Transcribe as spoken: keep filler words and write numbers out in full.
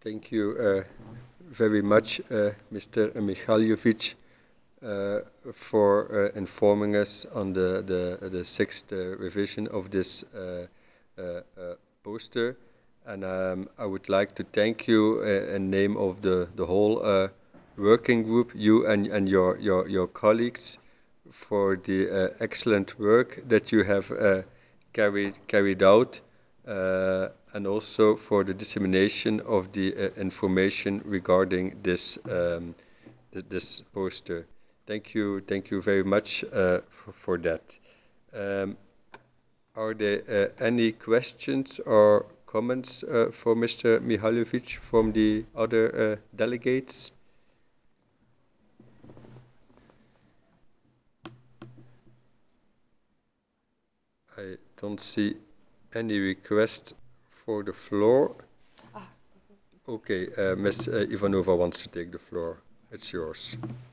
Thank you uh, very much, uh, Mister Mikhailovich, uh, for uh, informing us on the, the, the sixth uh, revision of this uh, uh, uh, poster. And um, I would like to thank you uh, in name of the, the whole uh, working group, you and, and your, your, your colleagues, for the uh, excellent work that you have uh, carried, carried out, uh, and also for the dissemination of the uh, information regarding this, um, th this poster. Thank you, thank you very much uh, for, for that. Um, are there uh, any questions or comments uh, for Mister Mihailovic from the other uh, delegates? I don't see any request for the floor. Okay, uh, Miz uh, Ivanova wants to take the floor. It's yours.